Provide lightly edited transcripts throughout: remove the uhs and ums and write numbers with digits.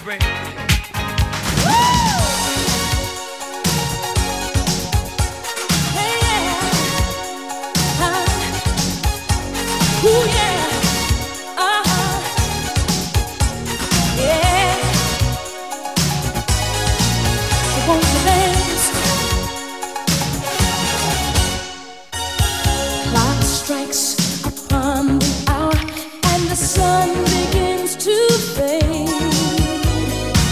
The sun begins to fade.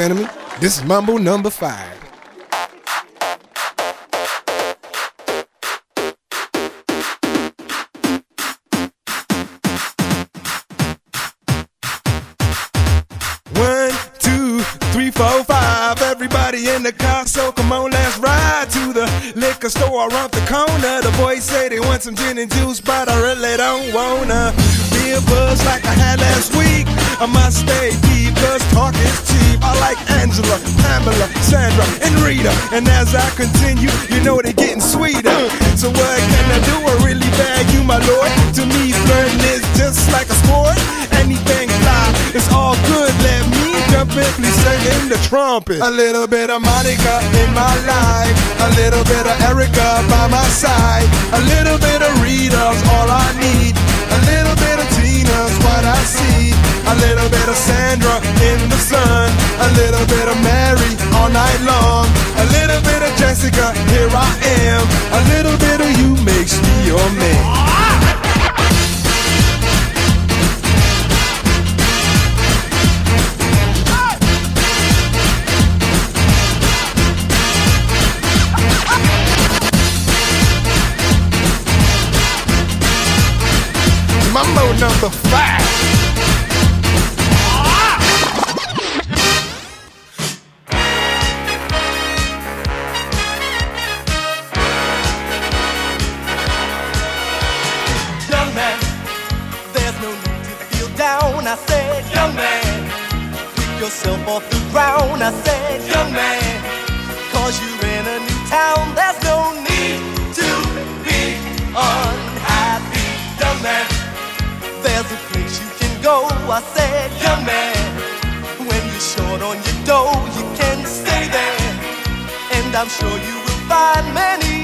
gentlemen, this is Mambo number 5. One, two, three, four, five. Everybody in the car, so come on, let's ride to the liquor store around the corner. The boys say they want some gin and juice, but I really don't wanna be a buzz like I had last week. I must stay deep, cause talk is cheap. I like Angela, Pamela, Sandra, and Rita. And as I continue, you know they're getting sweeter. So what can I do? I really bag you, my lord. To me, flirting is just like a sport. Anything fly, it's all good. Let me jump in, please sing in the trumpet. A little bit of Monica in my life, a little bit of Erica by my side, a little bit of Rita's all I need, a little bit of Tina's what I see, a little bit of Sandra in the sun, a little bit of Mary all night long, a little bit of Jessica, here I am, a little bit of you makes me your man. Mambo number 5. Young man, there's no need to feel down. I said, young man, pick yourself off the ground. I said, young man, cause you're in a new town. There's no need to be unhappy, young man. There's a place you can go. I said, young man, when you're short on your dough, you can stay there. And I'm sure you will find many